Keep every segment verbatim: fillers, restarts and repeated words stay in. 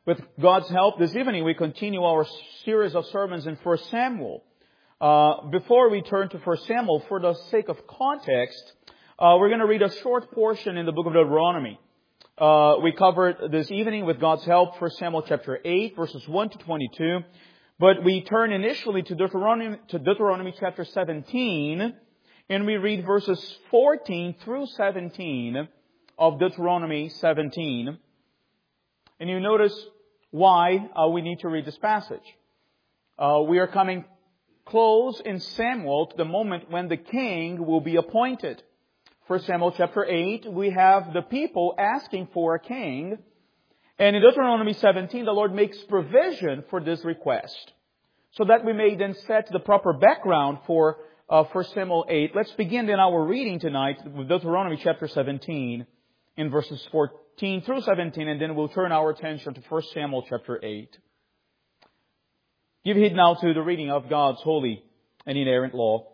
With God's help, this evening we continue our series of sermons in First Samuel. Uh, before we turn to First Samuel, for the sake of context, uh, we're going to read a short portion in the book of Deuteronomy. Uh, we covered this evening with God's help First Samuel chapter eight, verses one to twenty-two. But we turn initially to Deuteronomy, to Deuteronomy chapter seventeen, and we read verses fourteen through seventeen of Deuteronomy seventeen. And you notice why uh, we need to read this passage. Uh, we are coming close in Samuel to the moment when the king will be appointed. First Samuel chapter eight, we have the people asking for a king. And in Deuteronomy seventeen, the Lord makes provision for this request. So that we may then set the proper background for uh, First Samuel eight. Let's begin in our reading tonight with Deuteronomy chapter seventeen in verses fourteen through seventeen, and then we'll turn our attention to First Samuel chapter eight. Give heed now to the reading of God's holy and inerrant law.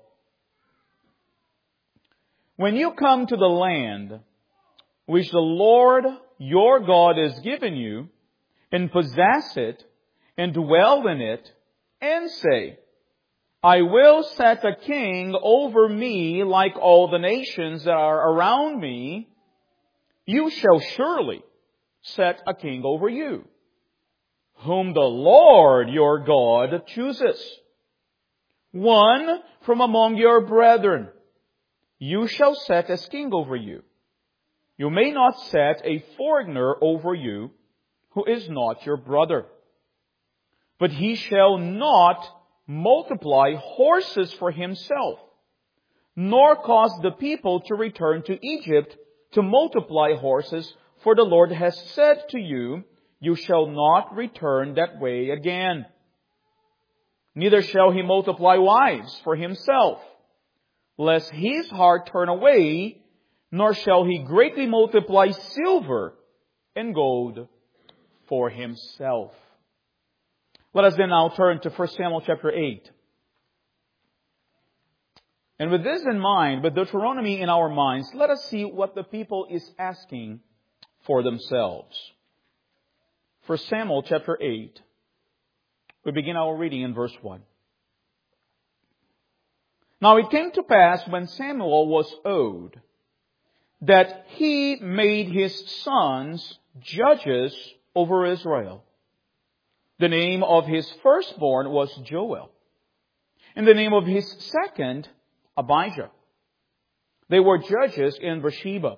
When you come to the land which the Lord your God has given you, and possess it, and dwell in it, and say, I will set a king over me like all the nations that are around me, you shall surely set a king over you, whom the Lord your God chooses, one from among your brethren. You shall set as king over you. You may not set a foreigner over you who is not your brother. But he shall not multiply horses for himself, nor cause the people to return to Egypt to multiply horses, for the Lord has said to you, you shall not return that way again. Neither shall he multiply wives for himself, lest his heart turn away, nor shall he greatly multiply silver and gold for himself. Let us then now turn to First Samuel chapter eight. And with this in mind, with Deuteronomy in our minds, let us see what the people is asking for themselves. First Samuel chapter eight. We begin our reading in verse one. Now it came to pass when Samuel was old, that he made his sons judges over Israel. The name of his firstborn was Joel, and the name of his second, Abijah. They were judges in Beersheba.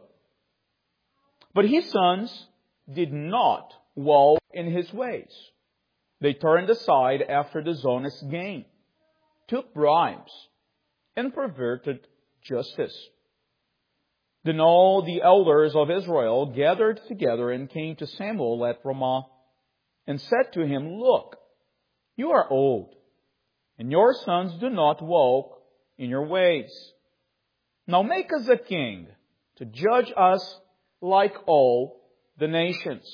But his sons did not walk in his ways. They turned aside after dishonest gain, took bribes, and perverted justice. Then all the elders of Israel gathered together and came to Samuel at Ramah, and said to him, Look, you are old, and your sons do not walk in your ways. Now make us a king to judge us like all the nations.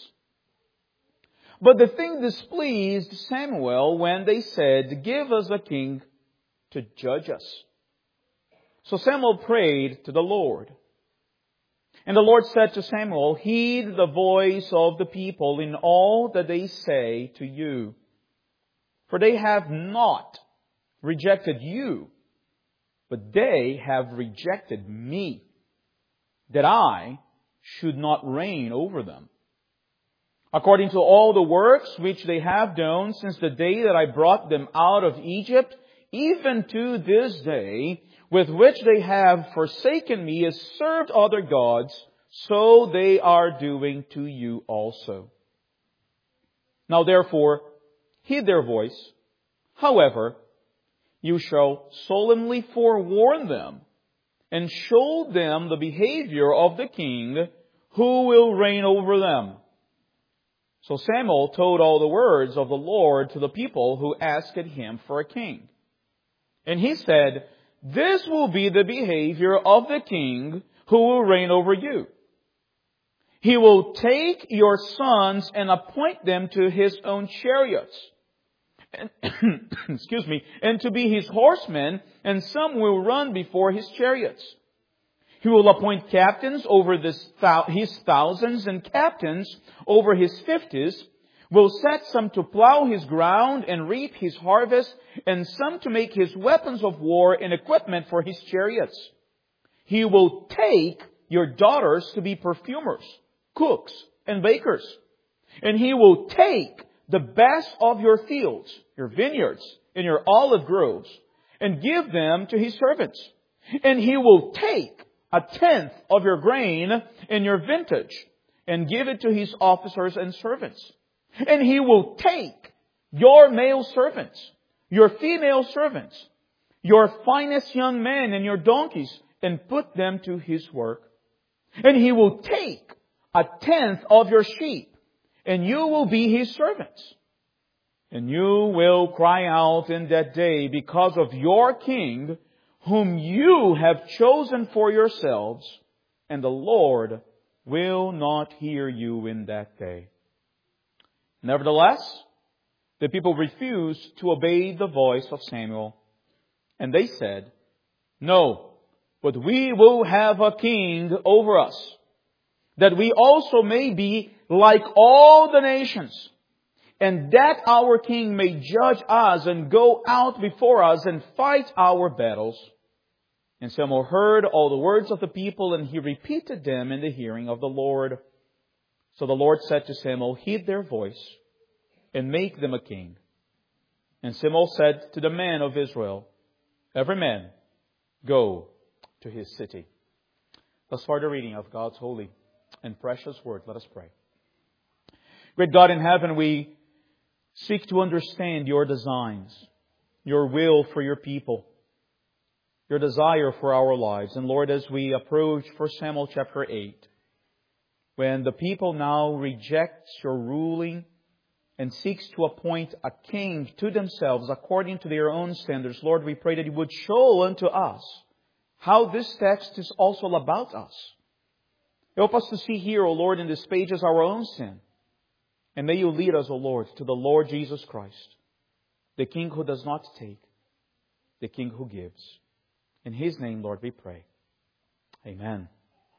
But the thing displeased Samuel when they said, Give us a king to judge us. So Samuel prayed to the Lord. And the Lord said to Samuel, Heed the voice of the people in all that they say to you. For they have not rejected you, but they have rejected me, that I should not reign over them. According to all the works which they have done since the day that I brought them out of Egypt, even to this day, with which they have forsaken me, as served other gods, so they are doing to you also. Now therefore, heed their voice. However, you shall solemnly forewarn them, and show them the behavior of the king who will reign over them. So Samuel told all the words of the Lord to the people who asked him for a king. And he said, This will be the behavior of the king who will reign over you. He will take your sons and appoint them to his own chariots, and, excuse me, and to be his horsemen, and some will run before his chariots. He will appoint captains over this, his thousands and captains over his fifties, will set some to plow his ground and reap his harvest, and some to make his weapons of war and equipment for his chariots. He will take your daughters to be perfumers, cooks, and bakers. And he will take the best of your fields, your vineyards, and your olive groves, and give them to his servants. And he will take a tenth of your grain and your vintage, and give it to his officers and servants. And he will take your male servants, your female servants, your finest young men and your donkeys, and put them to his work. And he will take a tenth of your sheep, and you will be his servants. And you will cry out in that day because of your king, whom you have chosen for yourselves, and the Lord will not hear you in that day. Nevertheless, the people refused to obey the voice of Samuel, and they said, "No, but we will have a king over us, that we also may be like all the nations, and that our king may judge us and go out before us and fight our battles." And Samuel heard all the words of the people, and he repeated them in the hearing of the Lord. So the Lord said to Samuel, "Heed their voice, and make them a king." And Samuel said to the men of Israel, "Every man go to his city." Thus far the reading of God's holy and precious word. Let us pray. Great God in heaven, we seek to understand your designs, your will for your people, your desire for our lives. And Lord, as we approach First Samuel chapter eight, when the people now rejects your ruling and seeks to appoint a king to themselves according to their own standards, Lord, we pray that you would show unto us how this text is also about us. Help us to see here, O Lord, in this page as our own sin. And may you lead us, O Lord, to the Lord Jesus Christ, the King who does not take, the King who gives. In His name, Lord, we pray. Amen.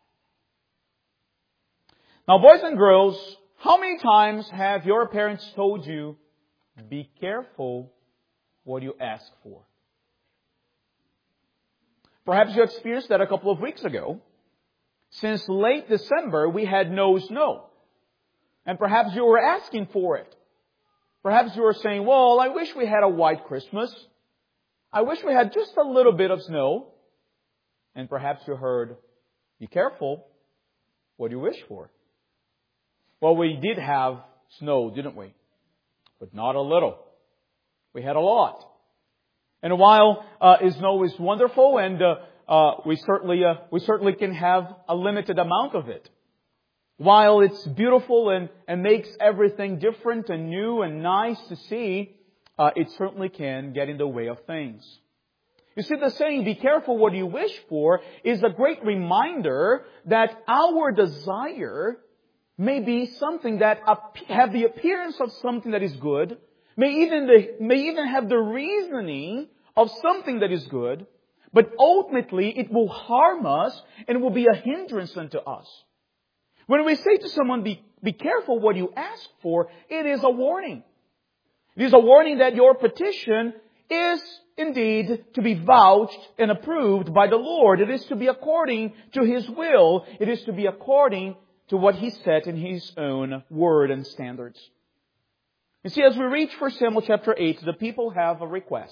Now, boys and girls, how many times have your parents told you, be careful what you ask for? Perhaps you experienced that a couple of weeks ago. Since late December, we had no snow. And perhaps you were asking for it. Perhaps you were saying, well, I wish we had a white Christmas. I wish we had just a little bit of snow. And perhaps you heard, be careful what you wish for. Well, we did have snow, didn't we? But not a little. We had a lot. And while uh, snow is wonderful, and uh, uh, we certainly uh, we certainly can have a limited amount of it. While it's beautiful and, and makes everything different and new and nice to see, uh, it certainly can get in the way of things. You see, the saying, be careful what you wish for, is a great reminder that our desire may be something that have the appearance of something that is good, may even, the, may even have the reasoning of something that is good, but ultimately it will harm us and will be a hindrance unto us. When we say to someone, be, be careful what you ask for, it is a warning. It is a warning that your petition is indeed to be vouched and approved by the Lord. It is to be according to His will. It is to be according to what He set in His own word and standards. You see, as we reach First Samuel chapter eight, the people have a request.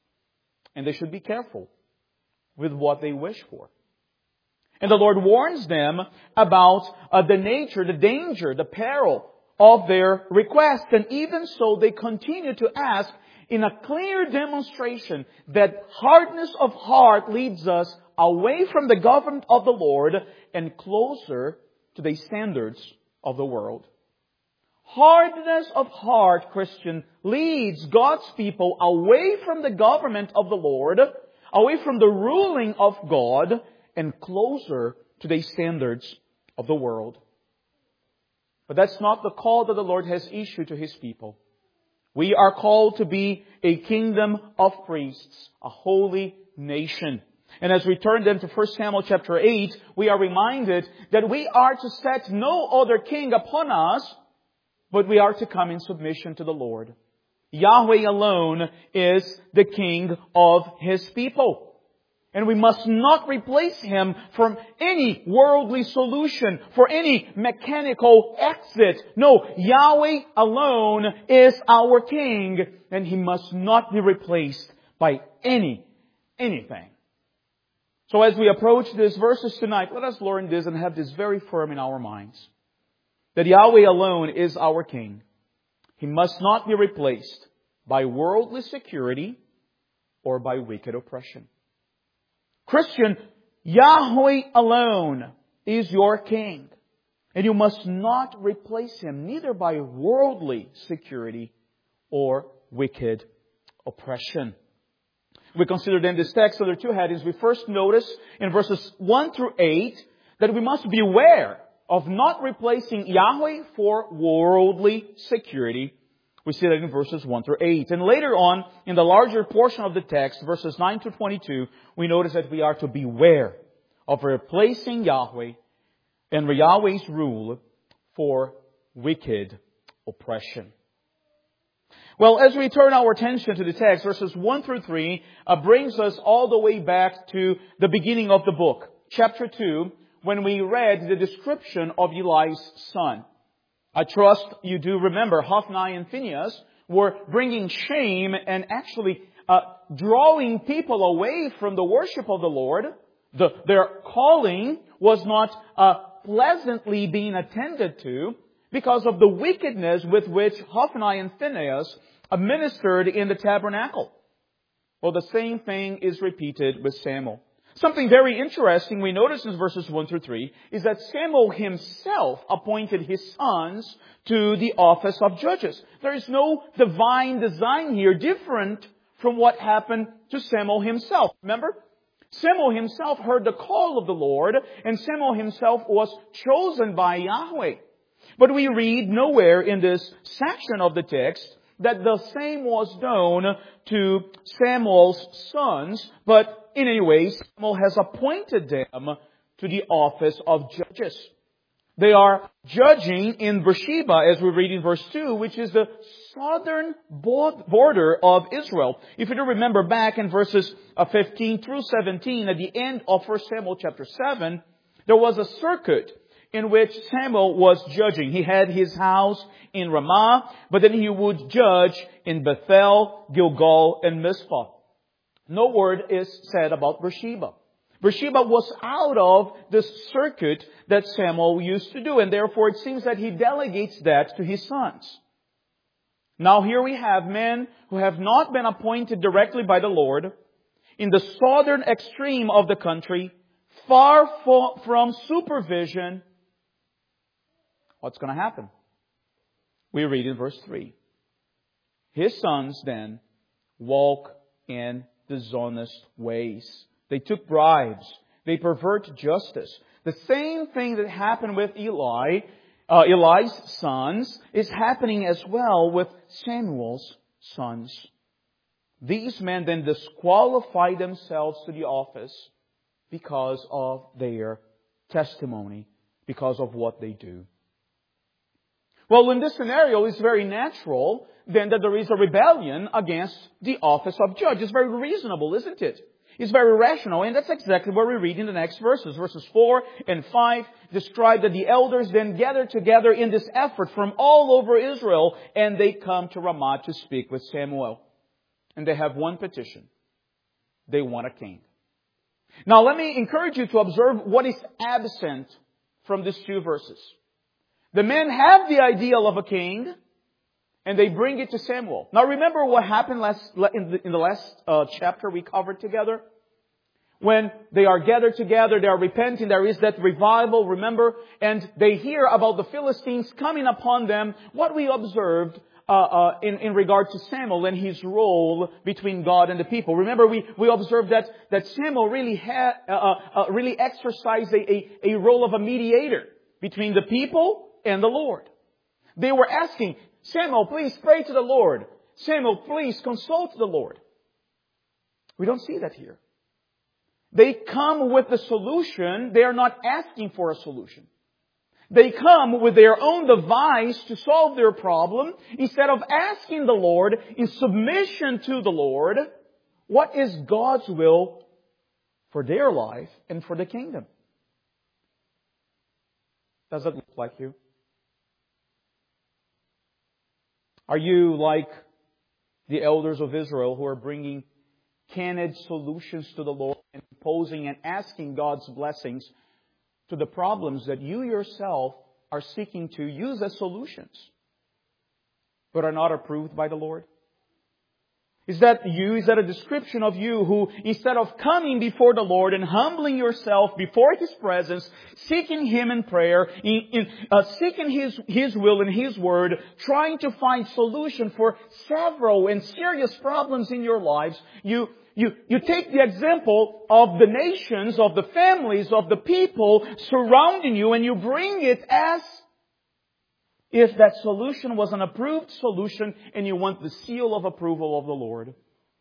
And they should be careful with what they wish for. And the Lord warns them about uh, the nature, the danger, the peril of their request. And even so, they continue to ask in a clear demonstration that hardness of heart leads us away from the government of the Lord and closer to the standards of the world. Hardness of heart, Christian, leads God's people away from the government of the Lord, away from the ruling of God, and closer to the standards of the world. But that's not the call that the Lord has issued to His people. We are called to be a kingdom of priests, a holy nation. And as we turn then to First Samuel chapter eight, we are reminded that we are to set no other king upon us but we are to come in submission to the Lord. Yahweh alone is the King of His people. And we must not replace Him from any worldly solution, for any mechanical exit. No, Yahweh alone is our King, and He must not be replaced by any, anything. So as we approach these verses tonight, let us learn this and have this very firm in our minds. That Yahweh alone is our King. He must not be replaced by worldly security or by wicked oppression. Christian, Yahweh alone is your King. And you must not replace Him, neither by worldly security or wicked oppression. We consider then this text under two headings. We first notice in verses one through eight that we must beware of not replacing Yahweh for worldly security. We see that in verses one through eight. And later on, in the larger portion of the text, verses nine to twenty-two, we notice that we are to beware of replacing Yahweh and Yahweh's rule for wicked oppression. Well, as we turn our attention to the text, verses one through three uh, brings us all the way back to the beginning of the book, chapter two, when we read the description of Eli's son. I trust you do remember Hophni and Phinehas were bringing shame and actually uh, drawing people away from the worship of the Lord. The, their calling was not uh, pleasantly being attended to because of the wickedness with which Hophni and Phinehas ministered in the tabernacle. Well, the same thing is repeated with Samuel. Something very interesting we notice in verses one through three is that Samuel himself appointed his sons to the office of judges. There is no divine design here different from what happened to Samuel himself. Remember? Samuel himself heard the call of the Lord, and Samuel himself was chosen by Yahweh. But we read nowhere in this section of the text that the same was done to Samuel's sons, but in any way, Samuel has appointed them to the office of judges. They are judging in Beersheba, as we read in verse two, which is the southern border of Israel. If you do remember back in verses fifteen through seventeen, at the end of First Samuel chapter seven, there was a circuit in which Samuel was judging. He had his house in Ramah, but then he would judge in Bethel, Gilgal, and Mizpah. No word is said about Beersheba. Beersheba was out of the circuit that Samuel used to do, and therefore it seems that he delegates that to his sons. Now here we have men who have not been appointed directly by the Lord in the southern extreme of the country, far from supervision. What's going to happen? We read in verse three. His sons then walk in dishonest ways. They took bribes. They pervert justice. The same thing that happened with Eli, uh, Eli's sons, is happening as well with Samuel's sons. These men then disqualify themselves to the office because of their testimony, because of what they do. Well, in this scenario, it's very natural then that there is a rebellion against the office of judge. It's very reasonable, isn't it? It's very rational, and that's exactly what we read in the next verses. Verses four and five describe that the elders then gather together in this effort from all over Israel, and they come to Ramah to speak with Samuel. And they have one petition. They want a king. Now let me encourage you to observe what is absent from these two verses. The men have the ideal of a king, and they bring it to Samuel. Now remember what happened last, in, the, in the last uh, chapter we covered together? When they are gathered together, they are repenting, there is that revival, remember? And they hear about the Philistines coming upon them. What we observed uh, uh, in, in regard to Samuel and his role between God and the people. Remember, we, we observed that, that Samuel really had, uh, uh, really exercised a, a, a role of a mediator between the people and the Lord. They were asking, Samuel, please pray to the Lord. Samuel, please consult the Lord. We don't see that here. They come with the solution. They are not asking for a solution. They come with their own device to solve their problem instead of asking the Lord in submission to the Lord, what is God's will for their life and for the kingdom? Does it look like you? Are you like the elders of Israel who are bringing canned solutions to the Lord and imposing and asking God's blessings to the problems that you yourself are seeking to use as solutions, but are not approved by the Lord? Is that you? Is that a description of you who, instead of coming before the Lord and humbling yourself before His presence, seeking Him in prayer, in, in, uh, seeking His, His will and His Word, trying to find solution for several and serious problems in your lives, you You, you take the example of the nations, of the families, of the people surrounding you, and you bring it as if that solution was an approved solution and you want the seal of approval of the Lord.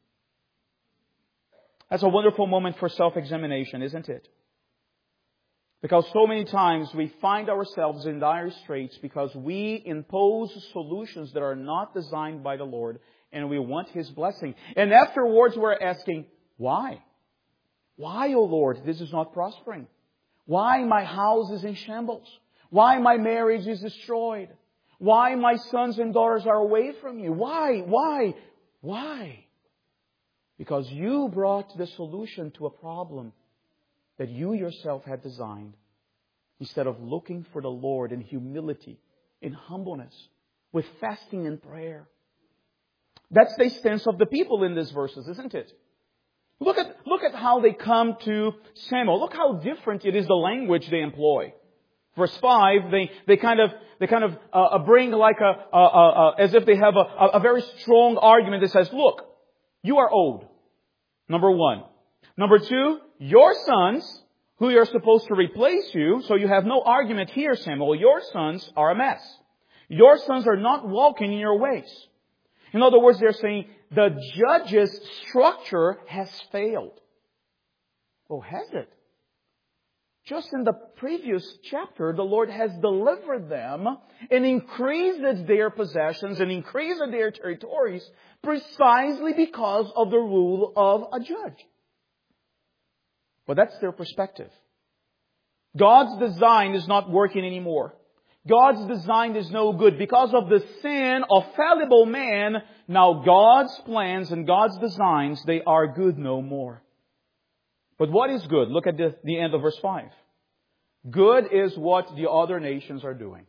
That's a wonderful moment for self-examination, isn't it? Because so many times we find ourselves in dire straits because we impose solutions that are not designed by the Lord, and we want His blessing. And afterwards we're asking, why? Why, O Lord, this is not prospering? Why my house is in shambles? Why my marriage is destroyed? Why my sons and daughters are away from you? Why? Why? Why? Because you brought the solution to a problem that you yourself had designed, instead of looking for the Lord in humility, in humbleness, with fasting and prayer. That's the stance of the people in these verses, isn't it? Look at, look at how they come to Samuel. Look how different it is, the language they employ. Verse five, they, they kind of, they kind of uh, bring like a, a, a, a, as if they have a, a very strong argument that says, look, you are old. Number one. Number two, your sons, who are supposed to replace you, so you have no argument here, Samuel, your sons are a mess. Your sons are not walking in your ways. In other words, they're saying the judge's structure has failed. Oh, has it? Just in the previous chapter, the Lord has delivered them and increased their possessions and increased their territories precisely because of the rule of a judge. But that's their perspective. God's design is not working anymore. God's design is no good. Because of the sin of fallible man, now God's plans and God's designs, they are good no more. But what is good? Look at the, the end of verse five. Good is what the other nations are doing.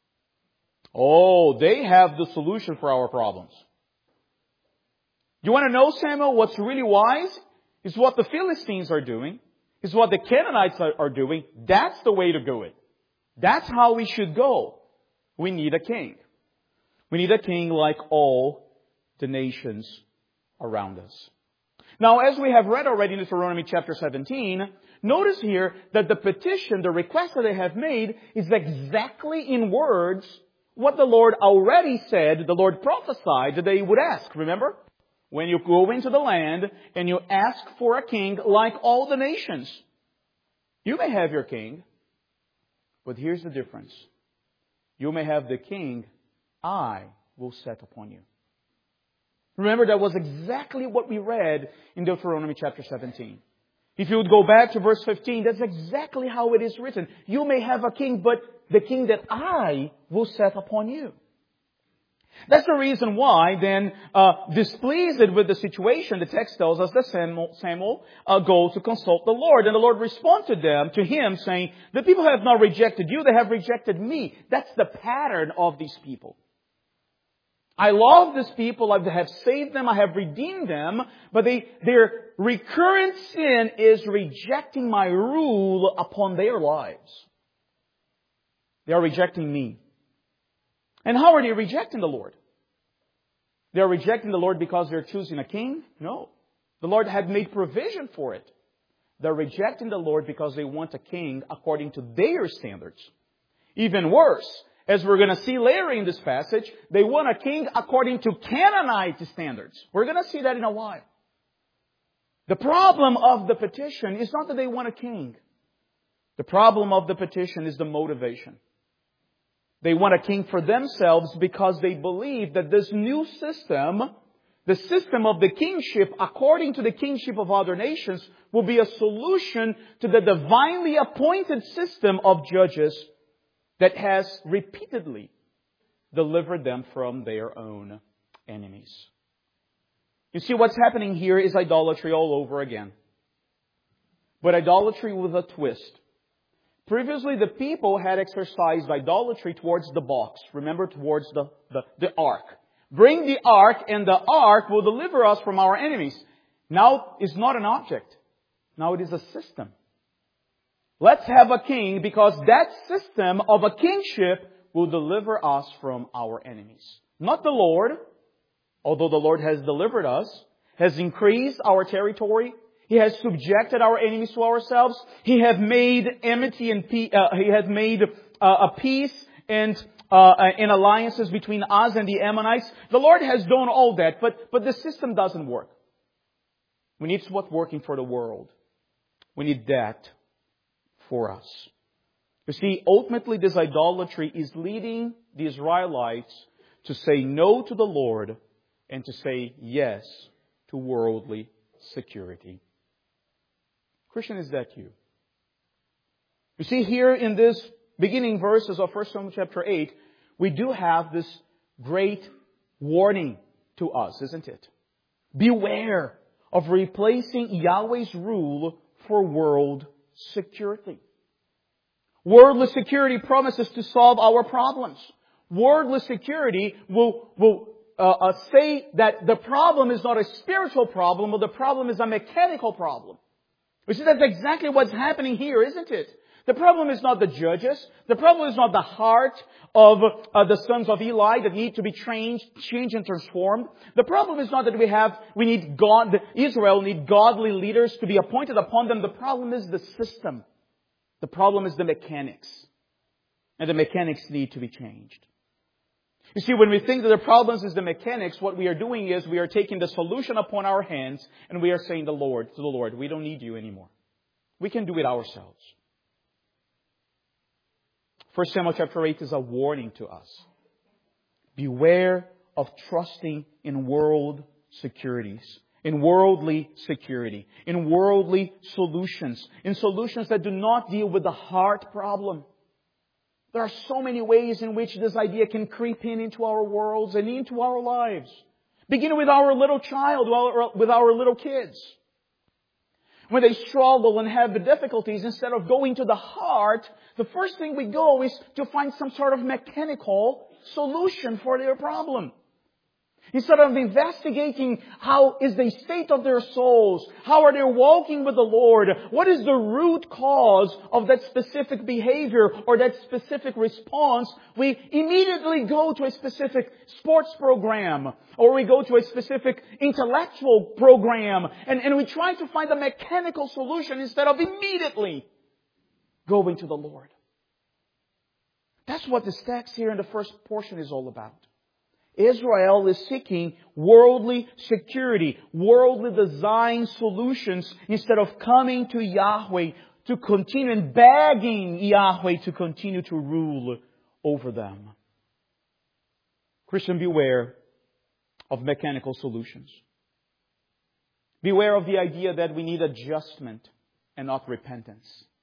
Oh, they have the solution for our problems. You want to know, Samuel, what's really wise? Is what the Philistines are doing. Is what the Canaanites are, are doing. That's the way to go it. That's how we should go. We need a king. We need a king like all the nations around us. Now, as we have read already in Deuteronomy chapter seventeen, notice here that the petition, the request that they have made, is exactly in words what the Lord already said, the Lord prophesied that they would ask. Remember? When you go into the land and you ask for a king like all the nations, you may have your king, but here's the difference. You may have the king I will set upon you. Remember, that was exactly what we read in Deuteronomy chapter seventeen. If you would go back to verse fifteen, that's exactly how it is written. You may have a king, but the king that I will set upon you. That's the reason why then, uh, displeased with the situation, the text tells us that Samuel, Samuel uh, goes to consult the Lord. And the Lord responded them, to him saying, the people have not rejected you, they have rejected me. That's the pattern of these people. I love these people, I have saved them, I have redeemed them, but they, their recurrent sin is rejecting my rule upon their lives. They are rejecting me. And how are they rejecting the Lord? They are rejecting the Lord because they're choosing a king? No. The Lord had made provision for it. They're rejecting the Lord because they want a king according to their standards. Even worse, as we're going to see later in this passage, they want a king according to Canaanite standards. We're going to see that in a while. The problem of the petition is not that they want a king. The problem of the petition is the motivation. They want a king for themselves because they believe that this new system, the system of the kingship according to the kingship of other nations, will be a solution to the divinely appointed system of judges that has repeatedly delivered them from their own enemies. You see, what's happening here is idolatry all over again. But idolatry with a twist. Previously, the people had exercised idolatry towards the box. Remember, towards the, the, the ark. Bring the ark, and the ark will deliver us from our enemies. Now, it's not an object. Now it is a system. Let's have a king, because that system of a kingship will deliver us from our enemies. Not the Lord, although the Lord has delivered us, has increased our territory. He has subjected our enemies to ourselves. He has made enmity and pe- uh, He has made uh, a peace and uh, and alliances between us and the Ammonites. The Lord has done all that, but but the system doesn't work. We need what's working for the world. We need that for us. You see, ultimately this idolatry is leading the Israelites to say no to the Lord and to say yes to worldly security. Christian, is that you? You see, here in this beginning verses of First Samuel chapter eight, we do have this great warning to us, isn't it? Beware of replacing Yahweh's rule for world security. Worldly security promises to solve our problems. Worldly security will, will uh, uh, say that the problem is not a spiritual problem, but the problem is a mechanical problem. You see, that's exactly what's happening here, isn't it? The problem is not the judges. The problem is not the heart of uh, the sons of Eli that need to be changed, changed and transformed. The problem is not that we have, we need God, Israel need godly leaders to be appointed upon them. The problem is the system. The problem is the mechanics. And the mechanics need to be changed. You see, when we think that the problem is the mechanics, what we are doing is we are taking the solution upon our hands and we are saying the Lord, to the Lord, we don't need you anymore. We can do it ourselves. First Samuel chapter eight is a warning to us. Beware of trusting in world securities, in worldly security, in worldly solutions, in solutions that do not deal with the heart problem. There are so many ways in which this idea can creep in into our worlds and into our lives. Beginning with our little child, with our little kids. When they struggle and have the difficulties, instead of going to the heart, the first thing we go is to find some sort of mechanical solution for their problem. Instead of investigating how is the state of their souls, how are they walking with the Lord, what is the root cause of that specific behavior or that specific response, we immediately go to a specific sports program or we go to a specific intellectual program and, and we try to find a mechanical solution instead of immediately going to the Lord. That's what this text here in the first portion is all about. Israel is seeking worldly security, worldly design solutions instead of coming to Yahweh to continue and begging Yahweh to continue to rule over them. Christian, beware of mechanical solutions. Beware of the idea that we need adjustment and not repentance.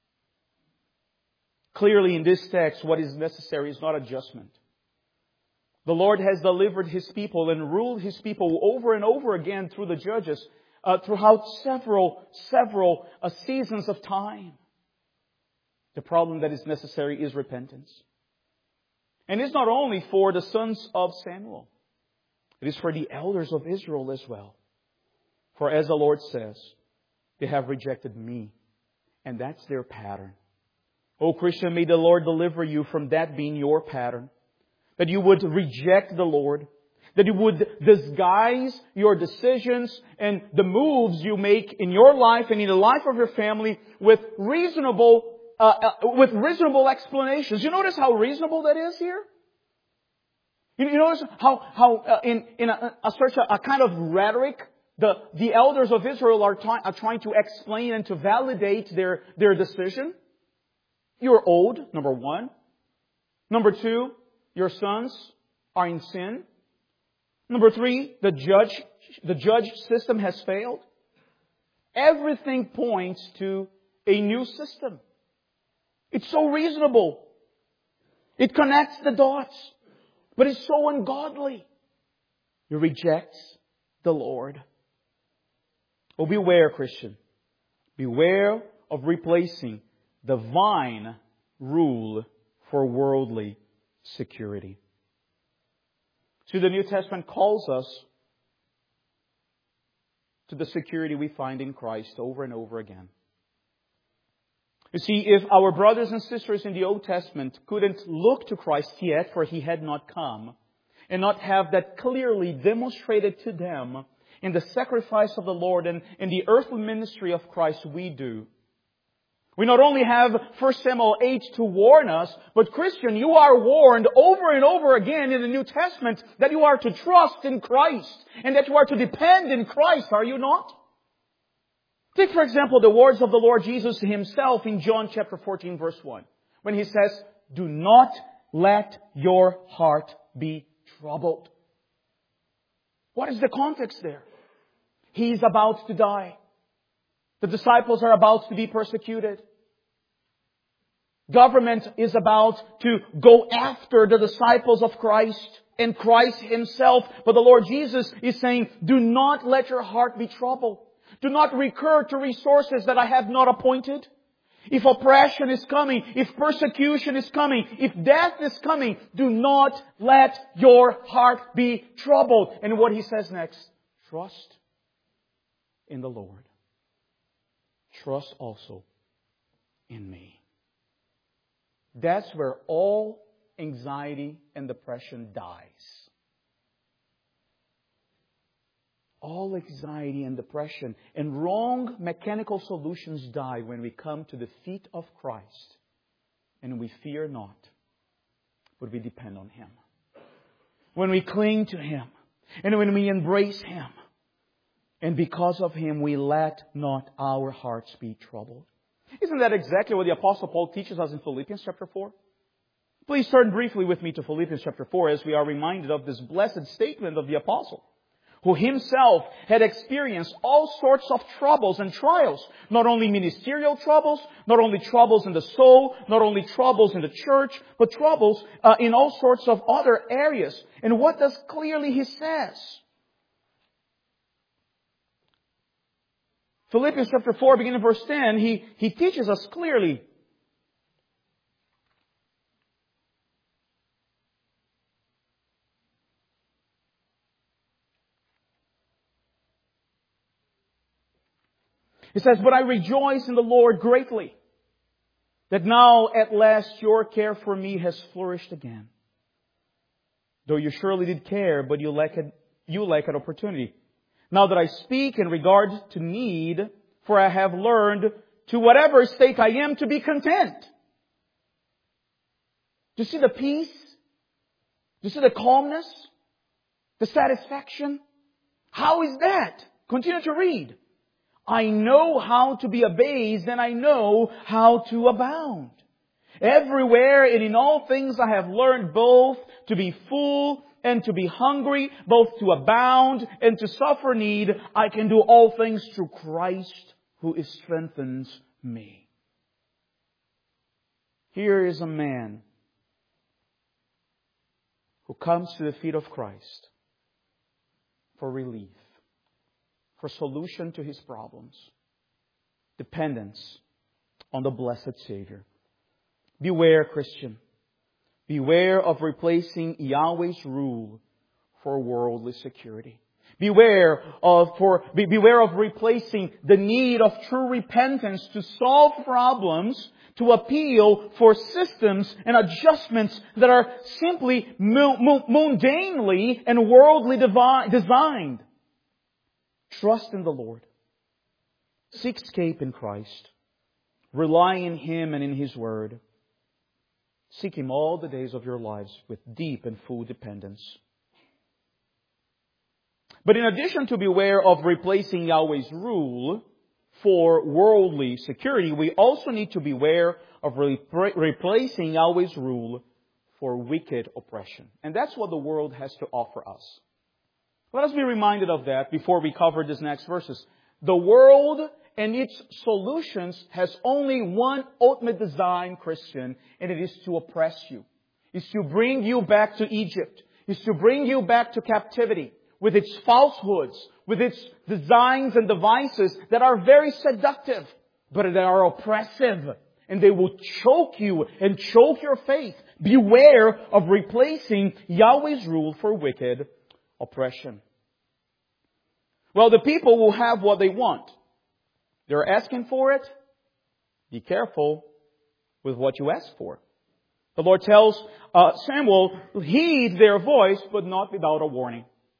Clearly in this text, what is necessary is not adjustment. The Lord has delivered His people and ruled His people over and over again through the judges uh, throughout several, several uh, seasons of time. The problem that is necessary is repentance. And it's not only for the sons of Samuel. It is for the elders of Israel as well. For as the Lord says, they have rejected me. And that's their pattern. Oh Christian, may the Lord deliver you from that being your pattern. That you would reject the Lord. That you would disguise your decisions and the moves you make in your life and in the life of your family with reasonable, uh, uh, with reasonable explanations. You notice how reasonable that is here? You, you notice how, how uh, in, in a, a such a, a kind of rhetoric, the, the elders of Israel are, ty- are trying to explain and to validate their, their decision. You're old, number one. Number two, your sons are in sin. Number three, the judge, the judge system has failed. Everything points to a new system. It's so reasonable. It connects the dots. But it's so ungodly. It rejects the Lord. Oh, beware, Christian. Beware of replacing divine rule for worldly security. So the New Testament calls us to the security we find in Christ over and over again. You see, if our brothers and sisters in the Old Testament couldn't look to Christ yet, for He had not come, and not have that clearly demonstrated to them in the sacrifice of the Lord and in the earthly ministry of Christ, we do. We not only have First Samuel eight to warn us, but Christian, you are warned over and over again in the New Testament that you are to trust in Christ and that you are to depend in Christ, are you not? Take, for example, the words of the Lord Jesus Himself in John chapter fourteen, verse one, when He says, "Do not let your heart be troubled." What is the context there? He is about to die. The disciples are about to be persecuted. Government is about to go after the disciples of Christ and Christ Himself. But the Lord Jesus is saying, do not let your heart be troubled. Do not recur to resources that I have not appointed. If oppression is coming, if persecution is coming, if death is coming, do not let your heart be troubled. And what He says next, trust in the Lord. Trust also in me. That's where all anxiety and depression dies. All anxiety and depression and wrong mechanical solutions die when we come to the feet of Christ and we fear not, but we depend on Him. When we cling to Him and when we embrace Him, and because of Him we let not our hearts be troubled. Isn't that exactly what the Apostle Paul teaches us in Philippians chapter four? Please turn briefly with me to Philippians chapter four as we are reminded of this blessed statement of the Apostle, who himself had experienced all sorts of troubles and trials. Not only ministerial troubles, not only troubles in the soul, not only troubles in the church, but troubles uh, in all sorts of other areas. And what does clearly he says? Philippians chapter four, beginning verse ten, he, he teaches us clearly. He says, "But I rejoice in the Lord greatly, that now at last your care for me has flourished again. Though you surely did care, but you lacked, you lacked opportunity. Now that I speak in regard to need, for I have learned to whatever state I am to be content." Do you see the peace? Do you see the calmness? The satisfaction? How is that? Continue to read. "I know how to be abased, and I know how to abound. Everywhere and in all things I have learned both to be full and to be hungry, both to abound and to suffer need. I can do all things through Christ who strengthens me." Here is a man who comes to the feet of Christ for relief, for solution to his problems, dependence on the blessed Savior. Beware, Christian. Beware of replacing Yahweh's rule for worldly security. Beware of for be, beware of replacing the need of true repentance to solve problems, to appeal for systems and adjustments that are simply mu- mu- mundanely and worldly devi- designed. Trust in the Lord. Seek escape in Christ. Rely in Him and in His Word. Seek Him all the days of your lives with deep and full dependence. But in addition to beware of replacing Yahweh's rule for worldly security, we also need to beware of repra- replacing Yahweh's rule for wicked oppression. And that's what the world has to offer us. Let us be reminded of that before we cover these next verses. The world and its solutions has only one ultimate design, Christian, and it is to oppress you. It's to bring you back to Egypt. It's to bring you back to captivity with its falsehoods, with its designs and devices that are very seductive, but that are oppressive. And they will choke you and choke your faith. Beware of replacing Yahweh's rule for wicked oppression. Well, the people will have what they want. They're asking for it. Be careful with what you ask for. The Lord tells uh, Samuel, heed their voice, but not without a warning.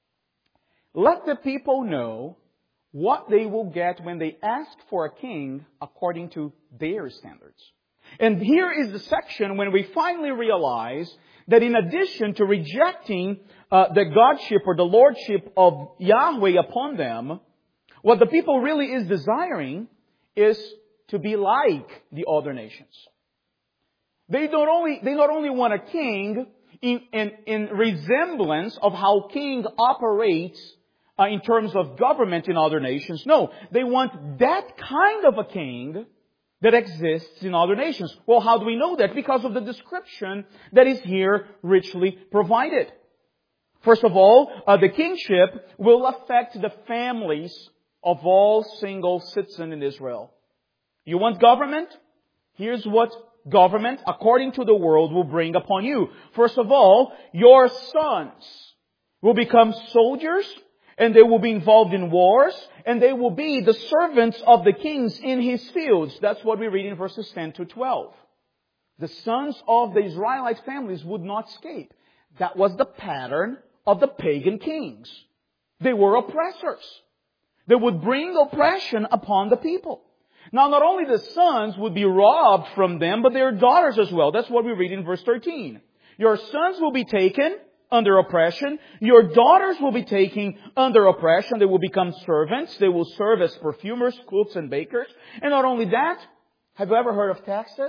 Let the people know what they will get when they ask for a king according to their standards. And here is the section when we finally realize that in addition to rejecting uh, the godship or the lordship of Yahweh upon them, what the people really is desiring is to be like the other nations. They don't only, they not only want a king in, in, in resemblance of how king operates uh, in terms of government in other nations. No, they want that kind of a king that exists in other nations. Well, how do we know that? Because of the description that is here richly provided. First of all, uh, the kingship will affect the families of all single citizens in Israel. You want government? Here's what government, according to the world, will bring upon you. First of all, your sons will become soldiers, and they will be involved in wars, and they will be the servants of the kings in his fields. That's what we read in verses ten to twelve. The sons of the Israelite families would not escape. That was the pattern of the pagan kings. They were oppressors. They would bring oppression upon the people. Now, not only the sons would be robbed from them, but their daughters as well. That's what we read in verse thirteen. Your sons will be taken under oppression. Your daughters will be taken under oppression. They will become servants. They will serve as perfumers, cooks, and bakers. And not only that, have you ever heard of taxes?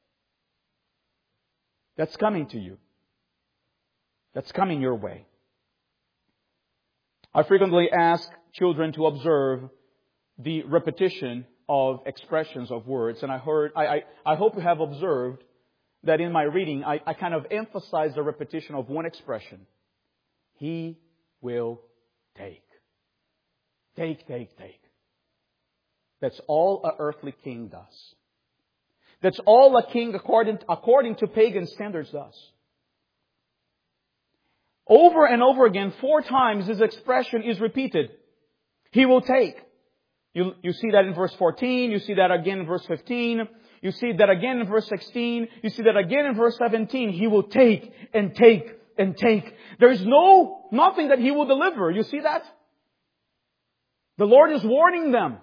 That's coming to you. That's coming your way. I frequently ask children to observe the repetition of expressions of words. And I heard, I, I, I hope you have observed that in my reading, I, I kind of emphasize the repetition of one expression. He will take. Take, take, take. That's all an earthly king does. That's all a king, according, according to pagan standards, does. Over and over again, four times this expression is repeated. He will take. You, you see that in verse fourteen. You see that again in verse fifteen. You see that again in verse sixteen. You see that again in verse seventeen. He will take and take and take. There is no, nothing that He will deliver. You see that? The Lord is warning them.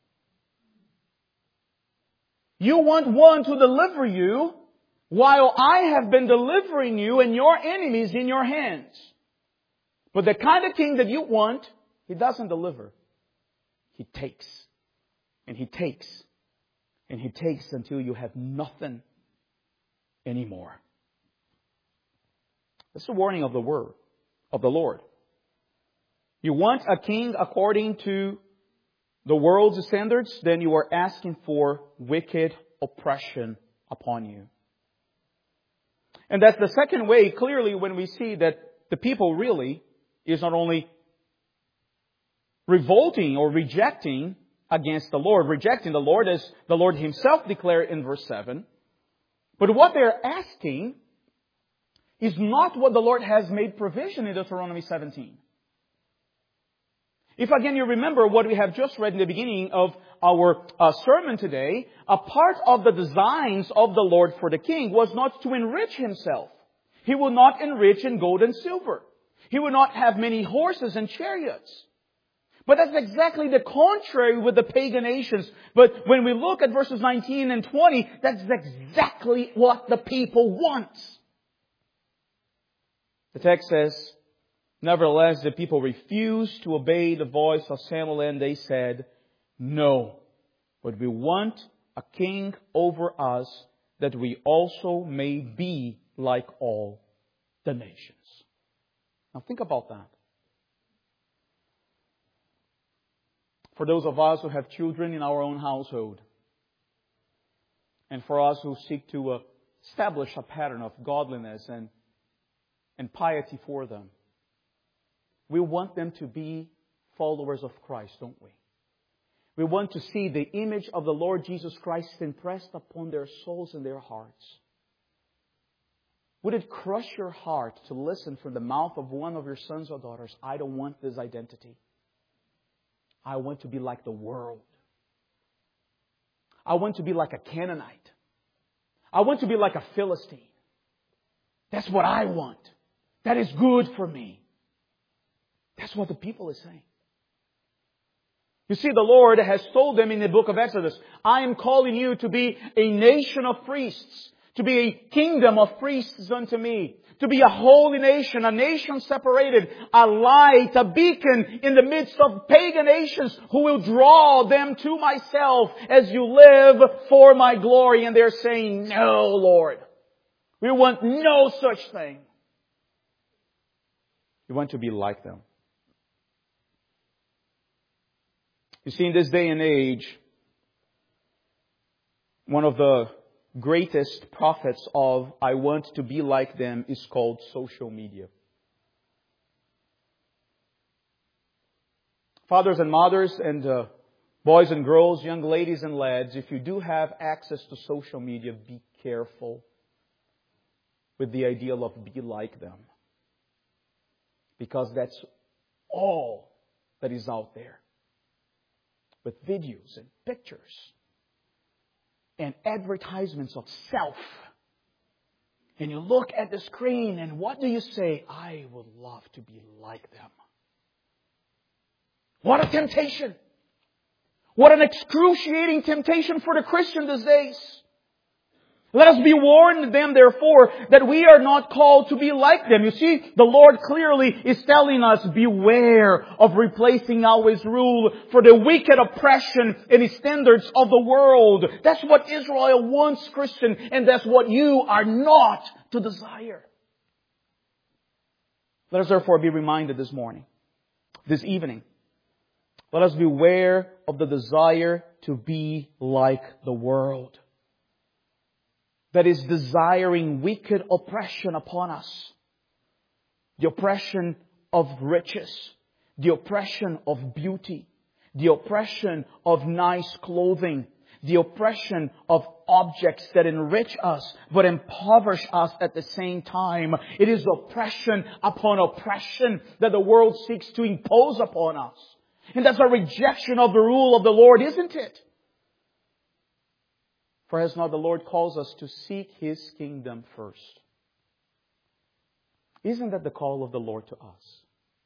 You want one to deliver you while I have been delivering you and your enemies in your hands. But the kind of king that you want, He doesn't deliver. He takes. And He takes. And He takes until you have nothing anymore. That's the warning of the word, of the Lord. You want a king according to the world's standards, then you are asking for wicked oppression upon you. And that's the second way, clearly, when we see that the people really is not only revolting or rejecting against the Lord, rejecting the Lord as the Lord Himself declared in verse seven. But what they're asking is not what the Lord has made provision in Deuteronomy seventeen. If again you remember what we have just read in the beginning of our uh, sermon today, a part of the designs of the Lord for the king was not to enrich himself. He will not enrich in gold and silver. He will not have many horses and chariots. But that's exactly the contrary with the pagan nations. But when we look at verses nineteen and twenty, that's exactly what the people want. The text says, nevertheless, the people refused to obey the voice of Samuel, and they said, no, but we want a king over us, that we also may be like all the nations. Now think about that. For those of us who have children in our own household, and for us who seek to uh, establish a pattern of godliness and, and piety for them, we want them to be followers of Christ, don't we? We want to see the image of the Lord Jesus Christ impressed upon their souls and their hearts. Would it crush your heart to listen from the mouth of one of your sons or daughters, I don't want this identity. I want to be like the world. I want to be like a Canaanite. I want to be like a Philistine. That's what I want. That is good for me. That's what the people is saying. You see, the Lord has told them in the book of Exodus, I am calling you to be a nation of priests, to be a kingdom of priests unto me, to be a holy nation, a nation separated, a light, a beacon in the midst of pagan nations who will draw them to myself as you live for my glory. And they're saying, no, Lord, we want no such thing. We want to be like them. You see, in this day and age, one of the greatest prophets of I want to be like them is called social media. Fathers and mothers and uh, boys and girls, young ladies and lads, if you do have access to social media, be careful with the ideal of be like them. Because that's all that is out there. With videos and pictures and advertisements of self. And you look at the screen and what do you say? I would love to be like them. What a temptation! What an excruciating temptation for the Christian these days. Let us be warned them, therefore, that we are not called to be like them. You see, the Lord clearly is telling us, beware of replacing Yahweh's rule for the wicked oppression and standards of the world. That's what Israel wants, Christian, and that's what you are not to desire. Let us therefore be reminded this morning, this evening. Let us beware of the desire to be like the world. That is desiring wicked oppression upon us. The oppression of riches. The oppression of beauty. The oppression of nice clothing. The oppression of objects that enrich us but impoverish us at the same time. It is oppression upon oppression that the world seeks to impose upon us. And that's a rejection of the rule of the Lord, isn't it? For has not the Lord calls us to seek His kingdom first? Isn't that the call of the Lord to us?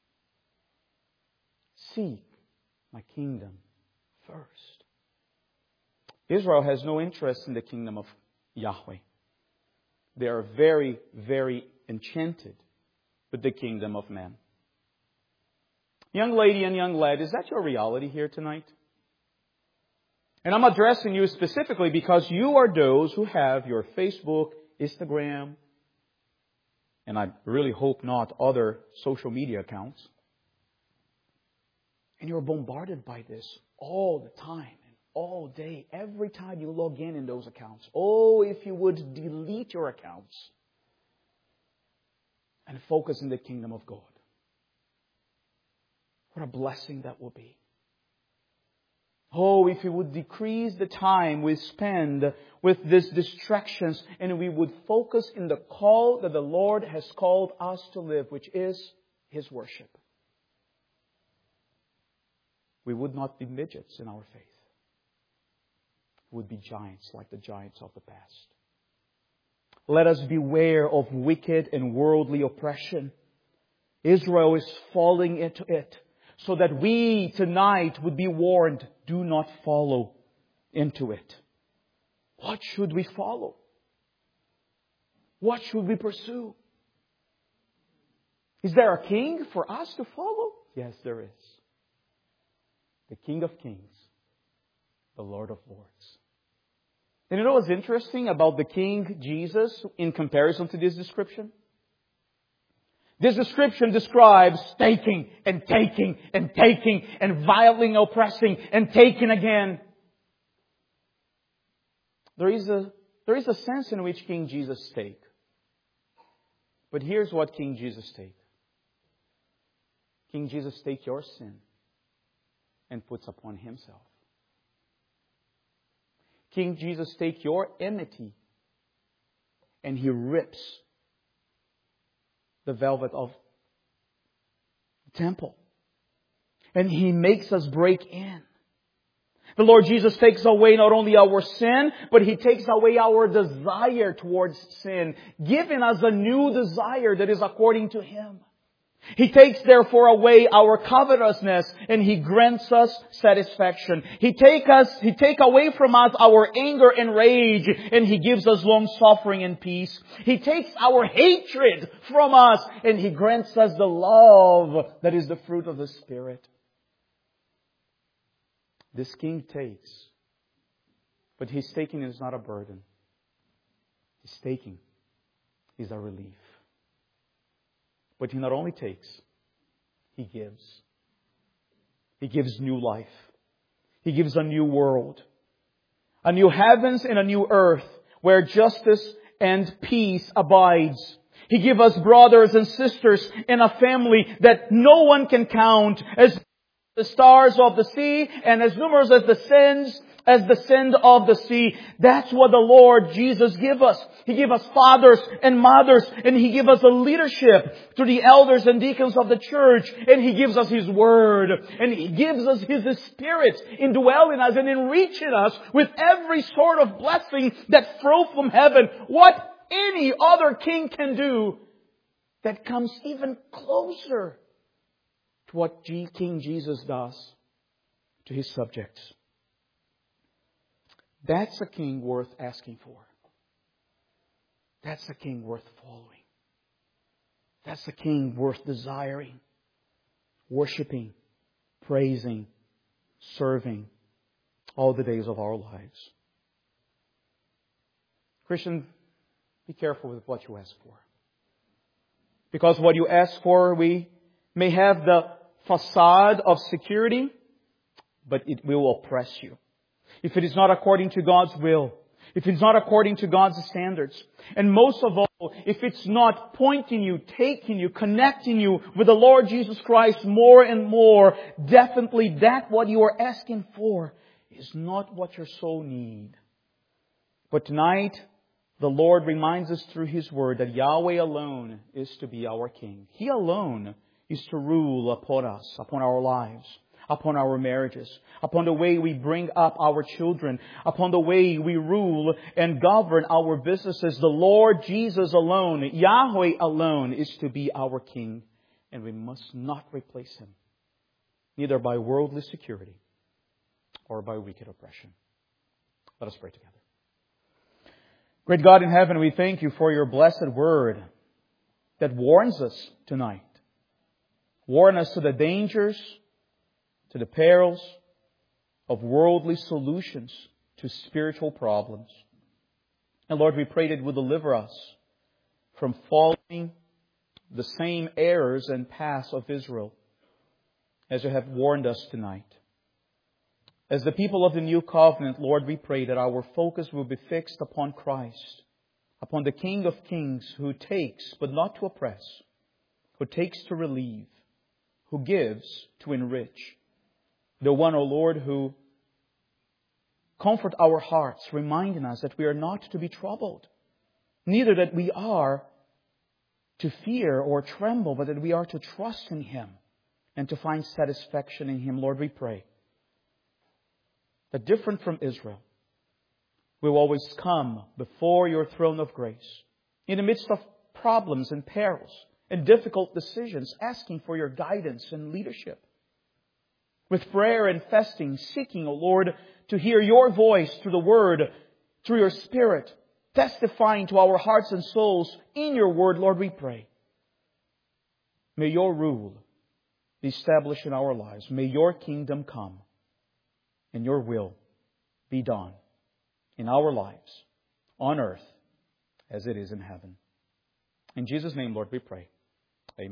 Seek my kingdom first. Israel has no interest in the kingdom of Yahweh. They are very, very enchanted with the kingdom of man. Young lady and young lad, is that your reality here tonight? And I'm addressing you specifically because you are those who have your Facebook, Instagram, and I really hope not other social media accounts. And you're bombarded by this all the time, and all day, every time you log in in those accounts. Oh, if you would delete your accounts and focus in the kingdom of God. What a blessing that will be. Oh, if we would decrease the time we spend with these distractions and we would focus in the call that the Lord has called us to live, which is His worship. We would not be midgets in our faith. We would be giants like the giants of the past. Let us beware of wicked and worldly oppression. Israel is falling into it. So that we tonight would be warned, do not follow into it. What should we follow? What should we pursue? Is there a king for us to follow? Yes, there is. The King of Kings, the Lord of Lords. And you know what's interesting about the King Jesus in comparison to this description? This description describes taking and taking and taking and violently oppressing and taking again. There is a, there is a sense in which King Jesus takes. But here's what King Jesus takes. King Jesus takes your sin and puts upon Himself. King Jesus takes your enmity and He rips the velvet of the temple. And He makes us break in. The Lord Jesus takes away not only our sin, but He takes away our desire towards sin, giving us a new desire that is according to Him. He takes therefore away our covetousness and He grants us satisfaction. He take us, He take away from us our anger and rage and He gives us long suffering and peace. He takes our hatred from us and He grants us the love that is the fruit of the Spirit. This King takes, but His taking is not a burden. His taking is a relief. But He not only takes, He gives. He gives new life. He gives a new world. A new heavens and a new earth where justice and peace abides. He gives us brothers and sisters in a family that no one can count, as the stars of the sea and as numerous as the sands as the sand of the sea. That's what the Lord Jesus gives us. He gives us fathers and mothers, and He gives us a leadership through the elders and deacons of the church, and He gives us His Word, and He gives us His Spirit indwelling us and enriching us with every sort of blessing that flow from heaven. What any other king can do that comes even closer to what King Jesus does to His subjects. That's a king worth asking for. That's a king worth following. That's a king worth desiring, worshiping, praising, serving all the days of our lives. Christian, be careful with what you ask for. Because what you ask for, we may have the facade of security, but it will oppress you. If it is not according to God's will, if it's not according to God's standards, and most of all, if it's not pointing you, taking you, connecting you with the Lord Jesus Christ more and more, definitely that what you are asking for is not what your soul needs. But tonight, the Lord reminds us through His Word that Yahweh alone is to be our King. He alone is to rule upon us, upon our lives, upon our marriages, upon the way we bring up our children, upon the way we rule and govern our businesses. The Lord Jesus alone, Yahweh alone, is to be our King. And we must not replace Him, neither by worldly security or by wicked oppression. Let us pray together. Great God in heaven, we thank You for Your blessed Word that warns us tonight. Warn us to the dangers, to the perils of worldly solutions to spiritual problems. And Lord, we pray that You would deliver us from following the same errors and paths of Israel, as You have warned us tonight. As the people of the New Covenant, Lord, we pray that our focus will be fixed upon Christ, upon the King of Kings, who takes but not to oppress, who takes to relieve, who gives to enrich. The one, O Lord, who comfort our hearts, reminding us that we are not to be troubled, neither that we are to fear or tremble, but that we are to trust in Him and to find satisfaction in Him. Lord, we pray that, different from Israel, we will always come before Your throne of grace in the midst of problems and perils and difficult decisions, asking for Your guidance and leadership. With prayer and fasting, seeking, O Lord, to hear Your voice through the Word, through Your Spirit, testifying to our hearts and souls in Your Word, Lord, we pray. May Your rule be established in our lives. May Your kingdom come and Your will be done in our lives on earth as it is in heaven. In Jesus' name, Lord, we pray.